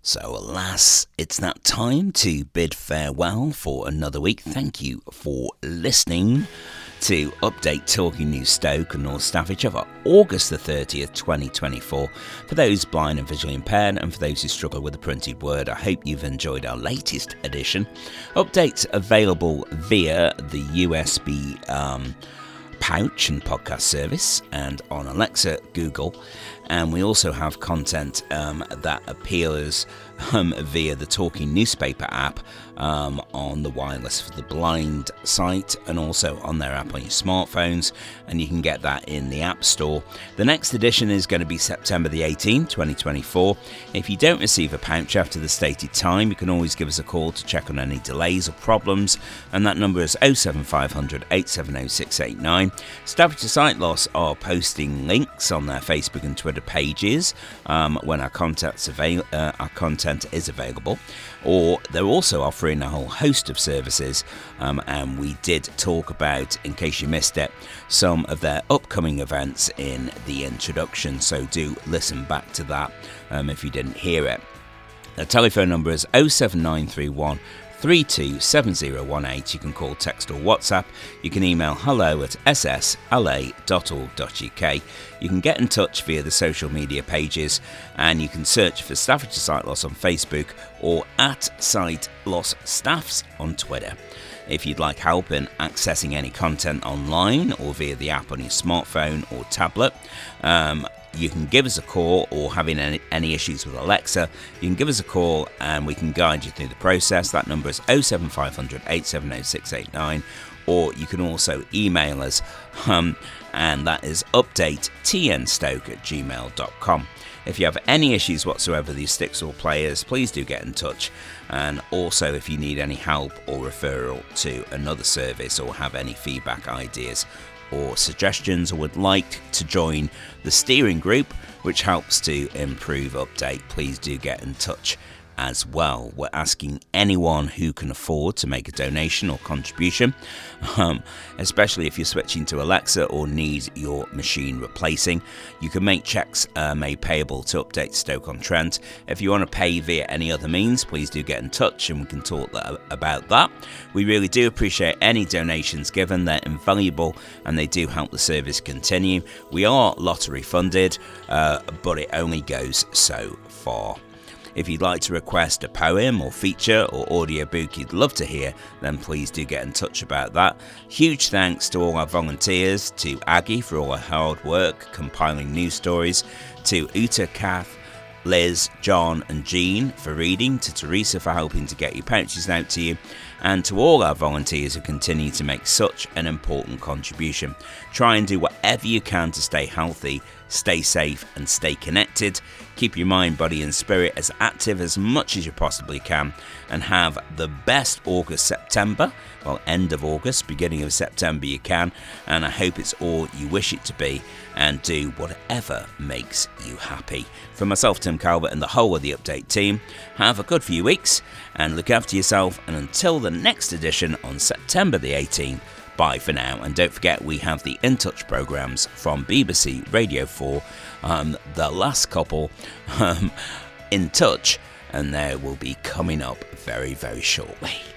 So, alas, it's that time to bid farewell for another week. Thank you for listening to Update Talking News Stoke and North Staffordshire August the 30th, 2024. For those blind and visually impaired, and for those who struggle with the printed word, I hope you've enjoyed our latest edition. Updates available via the USB pouch and podcast service and on Alexa, Google. And we also have content that appears via the Talking Newspaper app on the Wireless for the Blind site, and also on their app on your smartphones, and you can get that in the App Store. The next edition is going to be September the 18th, 2024. If you don't receive a pouch after the stated time, you can always give us a call to check on any delays or problems, and that number is 07500 870 689. Staffordshire Sight Loss are posting links on their Facebook and Twitter pages when our content is available, or they're also offering a whole host of services, and we did talk about, in case you missed it, some of their upcoming events in the introduction, so do listen back to that if you didn't hear it. The telephone number is 07931 327018. You can call, text or WhatsApp. You can email hello@ssla.org.uk. You can get in touch via the social media pages, and you can search for Staffordshire Sight Loss on Facebook or at Sight Loss Staffs on Twitter. If you'd like help in accessing any content online or via the app on your smartphone or tablet, you can give us a call, or having any issues with Alexa, you can give us a call and we can guide you through the process. That number is 07500 870 689, or you can also email us, and that is updatetnstoke@gmail.com. If you have any issues whatsoever with these sticks or players, please do get in touch. And also, if you need any help or referral to another service, or have any feedback, ideas or suggestions, or would like to join the steering group which helps to improve Update, please do get in touch as well. We're asking anyone who can afford to make a donation or contribution, especially if you're switching to Alexa or need your machine replacing. You can make cheques made payable to Update Stoke-on-Trent. If you want to pay via any other means, please do get in touch and we can talk about that. We really do appreciate any donations given. They're invaluable and they do help the service continue. We are lottery funded, but it only goes so far. If you'd like to request a poem or feature or audiobook you'd love to hear, then please do get in touch about that. Huge thanks to all our volunteers, to Aggie for all her hard work compiling news stories, to Uta, Kath, Liz, John and Jean for reading, to Teresa for helping to get your pouches out to you, and to all our volunteers who continue to make such an important contribution. Try and do whatever you can to stay healthy, stay safe and stay connected. Keep your mind, body and spirit as active as much as you possibly can, and have the best August, September, well, end of August, beginning of September you can, and I hope it's all you wish it to be, and do whatever makes you happy. From myself, Tim Calvert, and the whole of the Update team, have a good few weeks and look after yourself, and until the next edition on September the 18th, bye for now. And don't forget, we have the In Touch programmes from BBC Radio 4, the last couple in touch, and they will be coming up very, very shortly.